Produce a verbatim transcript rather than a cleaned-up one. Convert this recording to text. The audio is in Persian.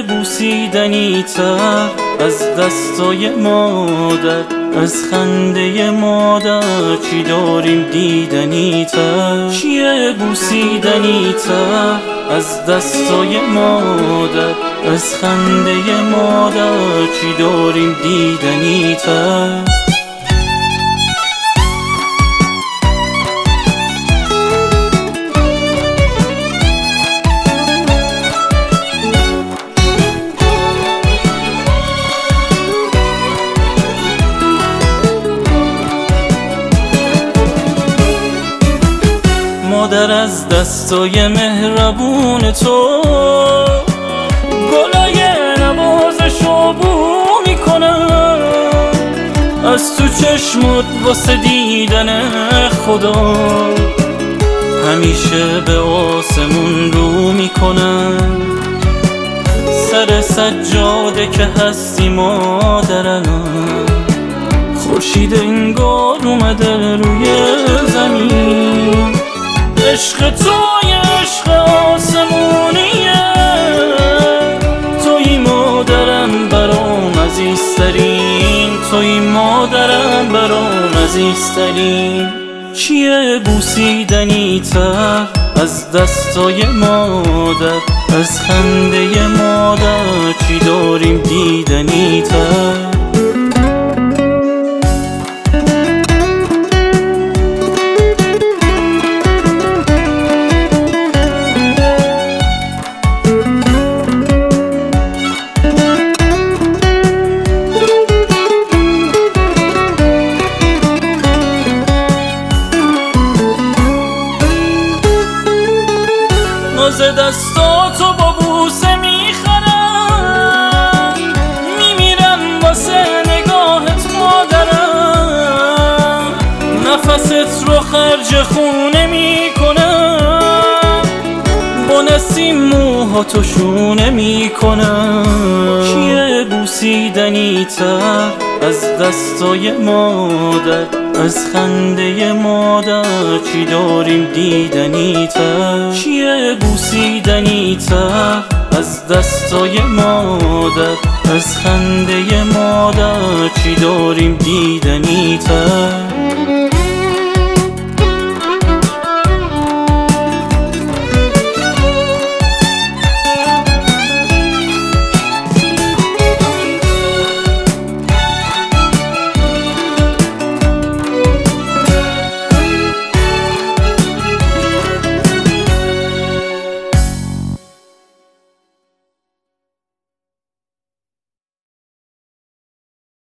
بوسیدنی تر از دستای مادر، از خنده مادر چی داریم دیدنی تر؟ چیه بوسیدنی تر از دستای مادر، از خنده مادر چی داریم دیدنی تر؟ مادر از دستای مهربون تو گلای نوازشو بو میکنم، از تو چشمت واسه دیدن خدا همیشه به آسمون رو میکنم. سر سجاده که هستی مادرم، خورشید انگار اومده روی زمین. عشق توی عشق آسمونیه، توی مادرم برام عزیزترین، توی مادرم برام عزیزترین. چیه بوسیدنی تر از دستای مادر، از خنده مادر چی داریم دیدنی تر؟ ناز دستاتو با بوسه میخرم، میمیرم واسه نگاهت مادرم. نفست رو خرج خونه میکنم، با نسیم موهاتو شونه میکنم. چیه بوسیدنی تر از دستای مادر، از خنده مادر چی داریم دیدنی تر؟ چیه بوسیدنی تر از دستای مادر، از خنده مادر چی داریم دیدنی تر؟